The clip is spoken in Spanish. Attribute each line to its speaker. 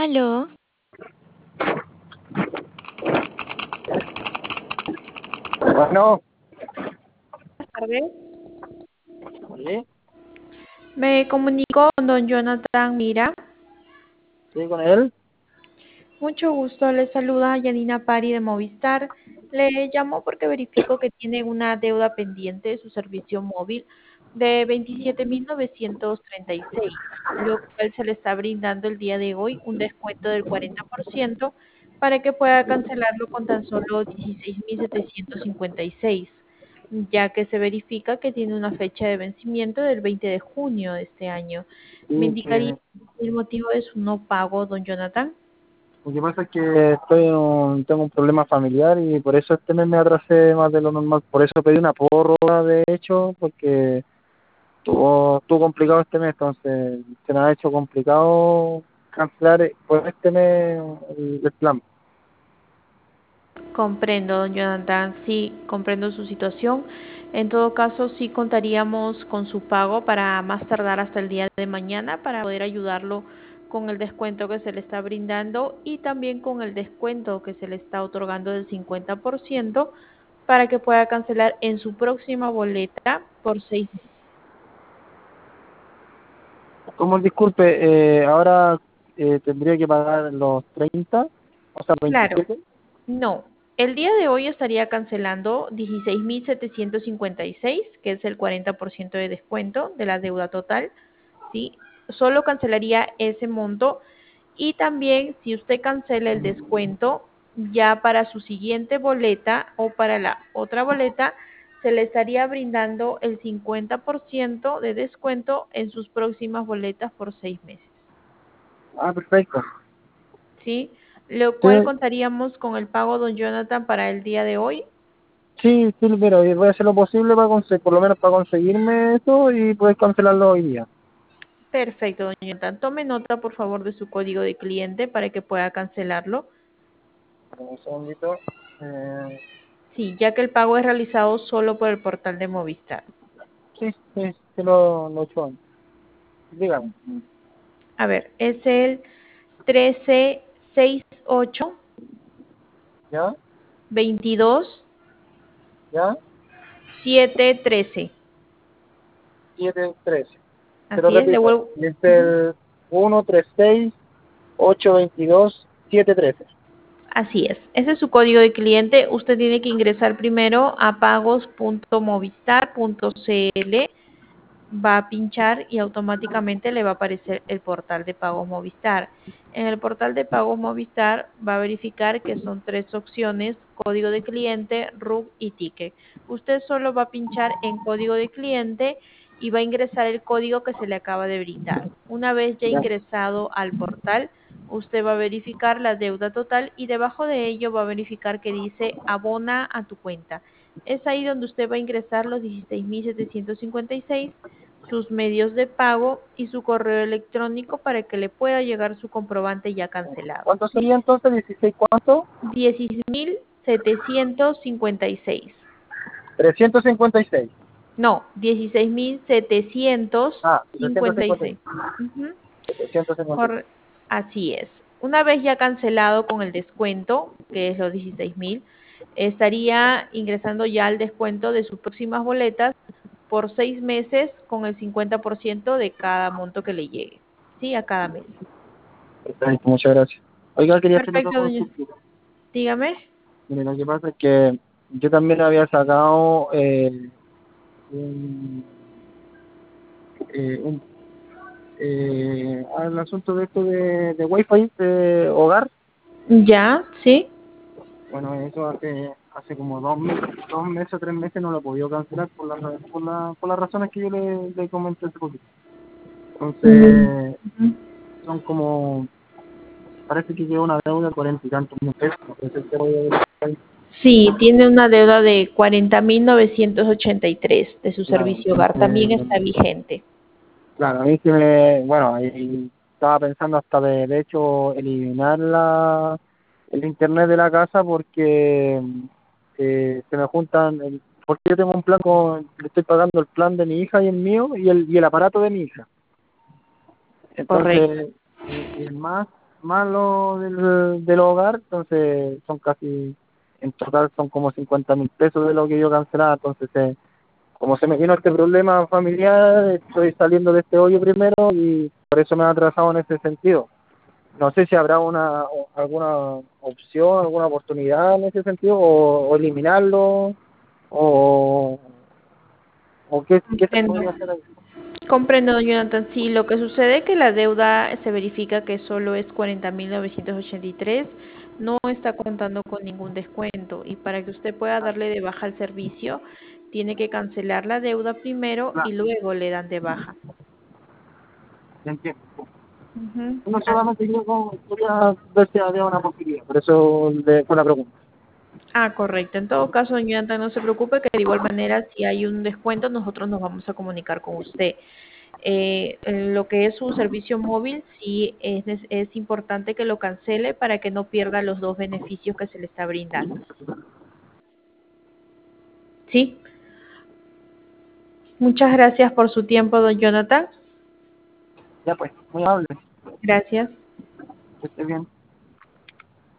Speaker 1: Aló,
Speaker 2: Bueno,
Speaker 3: Tardes.
Speaker 2: sí,
Speaker 3: Me comunico con don Jonathan Mira.
Speaker 2: sí, con él.
Speaker 3: Mucho gusto, le saluda Yanina Pari de Movistar. Le llamo porque verifico que tiene una deuda pendiente de su servicio móvil de 27.936, lo cual se le está brindando el día de hoy un descuento del 40% para que pueda cancelarlo con tan solo 16.756, ya que se verifica que tiene una fecha de vencimiento del 20 de junio de este año. ¿Me
Speaker 2: Sí,
Speaker 3: indicaría el motivo de su no pago, don Jonathan?
Speaker 2: lo que pasa es que tengo un problema familiar y por eso este mes me atrasé más de lo normal. Por eso pedí una prórroga, de hecho, porque estuvo complicado este mes, entonces se me ha hecho complicado cancelar por este mes el plan.
Speaker 3: Comprendo, don Jonathan, sí, comprendo su situación. En todo caso, sí contaríamos con su pago para más tardar hasta el día de mañana para poder ayudarlo con el descuento que se le está brindando y también con el descuento que se le está otorgando del 50% para que pueda cancelar en su próxima boleta por 6 meses.
Speaker 2: Como disculpe, ahora tendría que pagar los 30, o sea,
Speaker 3: Claro.
Speaker 2: 27.
Speaker 3: No, el día de hoy estaría cancelando 16.756, que es el 40% de descuento de la deuda total, ¿sí? Solo cancelaría ese monto y también si usted cancela el descuento, ya para su siguiente boleta o para la otra boleta, se le estaría brindando el 50% de descuento en sus próximas boletas por 6 meses.
Speaker 2: Ah, perfecto.
Speaker 3: ¿Sí? Lo
Speaker 2: Sí,
Speaker 3: cual contaríamos con el pago, don Jonathan, para el día de hoy.
Speaker 2: sí, sí, pero voy a hacer lo posible para conseguir, por lo menos para conseguirme eso y poder cancelarlo hoy día.
Speaker 3: Perfecto, don Jonathan. Tome nota, por favor, de su código de cliente para que pueda cancelarlo.
Speaker 2: Un segundito. Eh,
Speaker 3: Sí, ya que el pago es realizado solo por el portal de Movistar.
Speaker 2: sí, sí, sí lo he hecho antes. Dígame.
Speaker 3: A ver, es el 1368
Speaker 2: ¿Ya?
Speaker 3: 22
Speaker 2: ¿Ya?
Speaker 3: 713.
Speaker 2: 713. Te lo
Speaker 3: Así es, le
Speaker 2: repito.
Speaker 3: vuelvo.
Speaker 2: Y es
Speaker 3: Ujú.
Speaker 2: el 136-822-713.
Speaker 3: Así es. Ese es su código de cliente. Usted tiene que ingresar primero a pagos.movistar.cl, va a pinchar y automáticamente le va a aparecer el portal de pagos Movistar. En el portal de pagos Movistar va a verificar que son tres opciones: código de cliente, RUC y ticket. Usted solo va a pinchar en código de cliente y va a ingresar el código que se le acaba de brindar. Una vez ya
Speaker 2: Ya.
Speaker 3: ingresado al portal, usted va a verificar la deuda total y debajo de ello va a verificar que dice abona a tu cuenta. Es ahí donde usted va a ingresar los 16.756, sus medios de pago y su correo electrónico para que le pueda llegar su comprobante ya cancelado,
Speaker 2: ¿Cuánto
Speaker 3: ¿sí?
Speaker 2: sería entonces? ¿16 cuánto?
Speaker 3: 16.756.
Speaker 2: 356.
Speaker 3: No, 16.756.
Speaker 2: Ah, 756.
Speaker 3: Ujú.
Speaker 2: 756.
Speaker 3: Así es. Una vez ya cancelado con el descuento, que es los 16.000, estaría ingresando ya al descuento de sus próximas boletas por 6 meses con el 50% de cada monto que le llegue, ¿sí? A cada mes.
Speaker 2: Perfecto, muchas gracias. Oiga, quería hacer otra
Speaker 3: Perfecto, doña.
Speaker 2: consulta.
Speaker 3: Dígame.
Speaker 2: Mire, lo que pasa es que yo también había sacado un, un al asunto de esto de Wi-Fi de hogar.
Speaker 3: Ya, sí.
Speaker 2: Bueno, eso hace como 2 meses o 3 meses no lo he podido cancelar por las razones que yo le comenté hace poquito.
Speaker 3: Mm,
Speaker 2: Entonces,
Speaker 3: ujú.
Speaker 2: son como, parece que lleva una deuda de 40 y tantos mil pesos. Entonces, te voy a ver.
Speaker 3: Sí, tiene una deuda de 40.983 de su
Speaker 2: Claro,
Speaker 3: servicio hogar. También está vigente.
Speaker 2: claro, a mí bueno, y estaba pensando hasta de hecho eliminar el internet de la casa porque se me juntan, porque yo tengo un plan le estoy pagando el plan de mi hija y el mío y el aparato de mi hija.
Speaker 3: Correcto.
Speaker 2: Entonces, y el más, más lo del hogar, entonces son casi, en total son como 50.000 pesos de lo que yo cancelaba, entonces como se me vino este problema familiar, estoy saliendo de este hoyo primero y por eso me ha atrasado en ese sentido. No sé si habrá alguna opción, alguna oportunidad en ese sentido, o eliminarlo, o, o qué se
Speaker 3: Comprendo.
Speaker 2: podría hacer ahí.
Speaker 3: Comprendo, don Jonathan. Sí, lo que sucede es que la deuda se verifica que solo es 40.983, no está contando con ningún descuento y para que usted pueda darle de baja al servicio, tiene que cancelar la deuda primero y
Speaker 2: Claro,
Speaker 3: luego le dan de baja.
Speaker 2: entiendo.
Speaker 3: Ujú.
Speaker 2: No solamente yo quería ver si había una posibilidad, por eso le fue la pregunta.
Speaker 3: Correcto. En todo caso, don Jonathan, no se preocupe que de igual manera, si hay un descuento, nosotros nos vamos a comunicar con usted. En lo que es su servicio móvil, sí es importante que lo cancele para que no pierda los dos beneficios que se le está brindando. Sí, muchas gracias por su tiempo, don Jonathan.
Speaker 2: Ya pues, muy amable,
Speaker 3: Gracias.
Speaker 2: que esté bien.